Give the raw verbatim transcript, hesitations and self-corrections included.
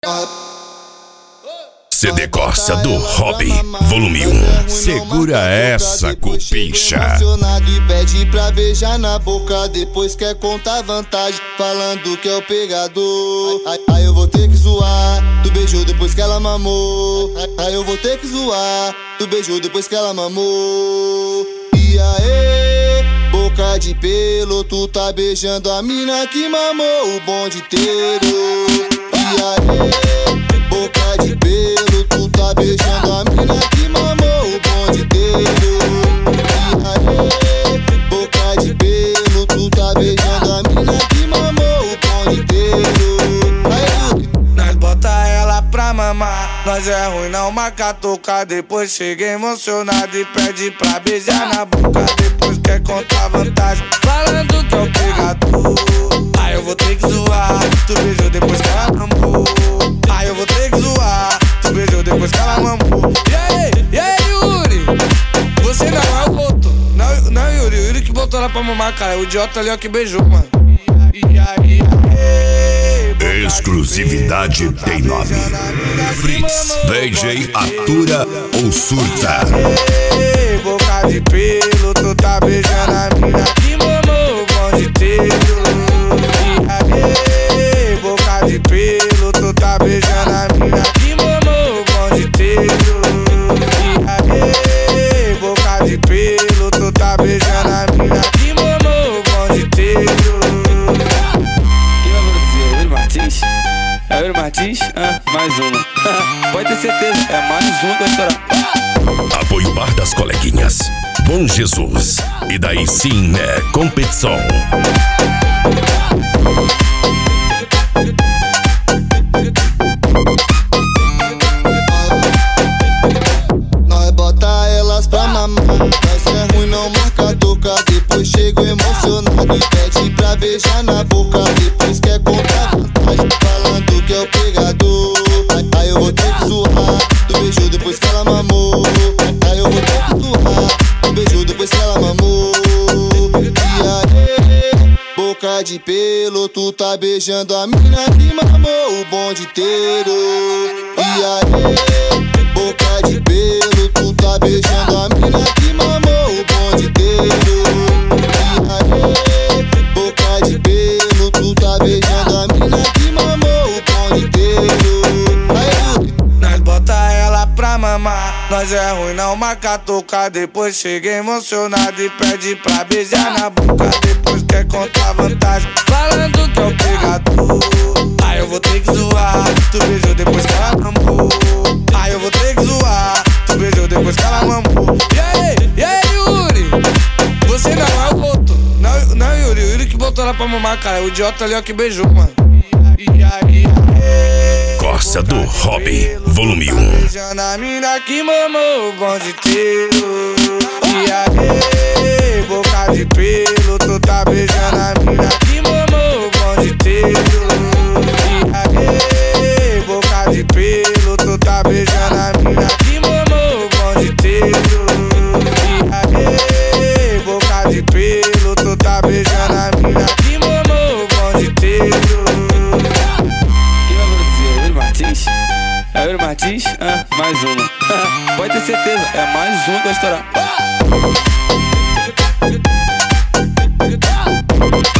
C D Corsa do Hobby, volume um. Segura essa, cupincha. Emocionado e pede pra beijar na boca, depois quer contar vantagem, falando que é o pegador. Aí, aí eu vou ter que zoar, tu beijou depois que ela mamou. Aí, aí eu vou ter que zoar, tu beijou depois que ela mamou. E aí, boca de pelo, tu tá beijando a mina que mamou o bonde inteiro. E aí, boca de pelo, tu tá beijando a mina que mamou o bonde inteiro. E aí, boca de pelo, tu tá beijando a mina que mamou o bonde inteiro. Aí, nós bota ela pra mamar, nós é ruim não marca tocar. Depois chega emocionado e pede pra beijar na boca, depois quer contar vantagem, falando que é o pegador. Aí eu vou ter que zoar, tu beijou depois que ela mamou. Aí eu vou ter que zoar, tu beijou depois que ela mamou. E aí, e aí, Yuri? Você não é o outro. Não, não, Yuri, o Yuri que botou ela pra mamar, cara. O idiota ali, ó, que beijou, mano. E aí, aí, exclusividade tem nome. Fritz, D J, atura ou surta. Ei, boca de pelo, tu tá beijando a mina que mamou o bonde inteiro. E aí, boca de pelo, tu tá beijando a mina que mamou o bonde inteiro. E aí, boca de pelo, tu tá beijando a mina que mamou o bonde inteiro. Quem vai produzir? É o Yuri Martins? É o Yuri Martins? Ah, mais uma. Pode ter certeza, é mais uma que vai estourar. Apoio Bar das Coleguinhas, Bom Jesus. E daí sim é competição. nós bota elas pra mamar, nós é ruim não marca toca. Depois chego emocionado e pede pra beijar na boca, depois quer contar vantagem, falando que é o pegador. Aí, aí eu vou ter que zoar, tu beijou depois que ela mamou. Aí eu vou ter que zoar, tu beijou depois que ela mamou. E aí, boca de pelo, tu tá beijando a mina que mamou o bonde inteiro. E aí, boca de pelo, tu tá beijando a mina que mamou o bonde inteiro. E aí, boca de pelo, tu tá beijando a mina que mamou o bonde inteiro. Aí, nós bota ela pra mamar, nós é ruim não marca tocar. Depois chega emocionado e pede pra beijar na boca, depois quer contar vantagem, falando que é o pegador. Aí eu vou ter que zoar, tu beijou depois que ela mamou. Aí eu vou ter que zoar, tu beijou depois que ela mamou. E aí, e aí, Yuri? Você não é o outro. Não, não, Yuri, o Yuri que botou ela pra mamar, cara. O idiota ali, ó, que beijou, mano. E aí, aí, Corsa do Hobby, volume um. beijando a mina que mamou o bonde inteiro. E aí, boca de pelo, tu tá beijando a mina que mamou o bonde inteiro. E aí, boca de pelo, tu tá beijando a mina que mamou o bonde inteiro. E aí, boca de pelo, tu tá beijando a mina que mamou o bonde inteiro. Quem vai produzir? É o Yuri Martins? É o Yuri Martins? Ah, mais uma. Pode ter certeza, é mais uma que vai estourar.